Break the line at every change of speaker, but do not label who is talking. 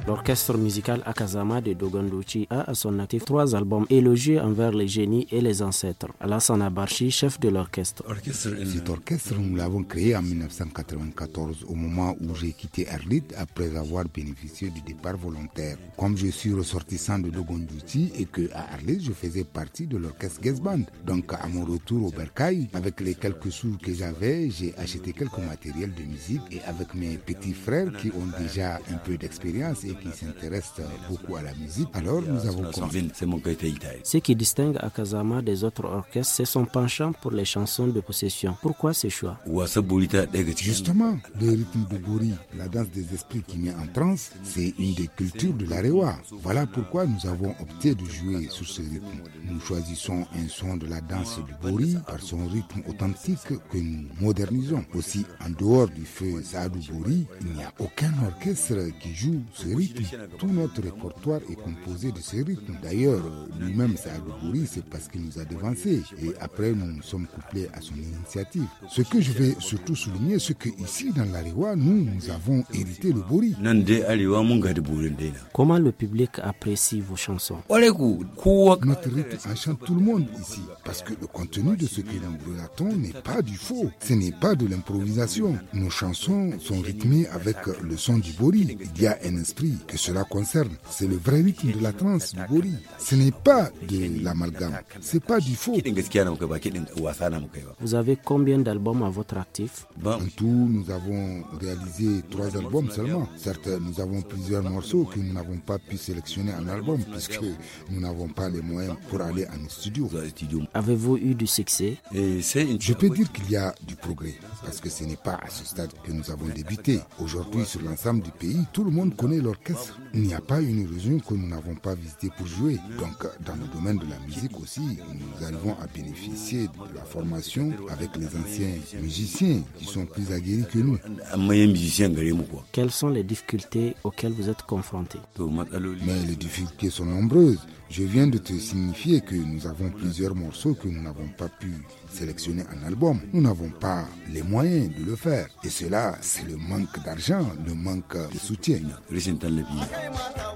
L'orchestre musical Akazama de Dogondouchi a à son actif 3 albums élogieux envers les génies et les ancêtres. Alassane Abarchi, chef de l'orchestre.
Cet orchestre, nous l'avons créé en 1994, au moment où j'ai quitté Arlit après avoir bénéficié du départ volontaire. Comme je suis ressortissant de Dogondouchi et que à Arlit, je faisais partie de l'orchestre Guest Band. Donc, à mon retour au Bercail, avec les quelques sous que j'avais, j'ai acheté quelques matériels de musique et avec mes petits frères qui ont déjà un peu d'expérience et qui s'intéressent beaucoup à la musique, alors nous avons commencé.
Ce qui distingue Akazama des autres orchestres, c'est son penchant pour les chansons de possession. Pourquoi ce choix?
Justement, le rythme de Bori, la danse des esprits qui met en transe, c'est une des cultures de l'Arewa. Voilà pourquoi nous avons opté de jouer sur ce rythme. Nous choisissons un son de la danse du Bori par son rythme authentique que nous modernisons. Aussi, en dehors du feu Saadou Bori, il n'y a aucun orchestre qui joue ce rythme. Tout notre répertoire est composé de ce rythme. D'ailleurs, lui-même Saadou Bori, c'est parce qu'il nous a devancés. Et après, nous nous sommes couplés à son initiative. Ce que je vais surtout souligner, c'est qu'ici, dans l'Arewa, nous avons hérité le Bori.
Comment le public apprécie vos chansons?
Notre rythme enchante tout le monde ici, parce que le contenu de ce que nous relatons n'est pas du faux, ce n'est pas de l'improvisation. Nos chansons sont rythmées avec le son du Bori. Il y a un esprit que cela concerne, c'est le vrai rythme de la trance du Bori. Ce n'est pas de l'amalgame, c'est pas du faux.
Vous avez combien d'albums à votre actif?
En tout, nous avons réalisé 3 albums seulement. Certes, nous avons plusieurs morceaux que nous n'avons pas pu sélectionner en album puisque nous n'avons pas les moyens pour aller en studio.
Avez-vous eu du succès?
Je peux dire qu'il y a du progrès parce que ce n'est pas à ce stade que nous avons débuté. Aujourd'hui, sur l'ensemble du pays, tout le monde connaît l'orchestre. Il n'y a pas une région que nous n'avons pas visitée pour jouer. Donc, dans le domaine de la musique aussi, nous arrivons à bénéficier de la formation avec les anciens musiciens qui sont plus aguerris que nous.
Quelles sont les difficultés auxquelles vous êtes confrontés?
Mais les difficultés sont nombreuses. Je viens de te signifier que nous avons plusieurs morceaux que nous n'avons pas pu sélectionner en album. Nous n'avons pas les moyens de le faire. Et cela, c'est le manque d'argent, le manque de soutien.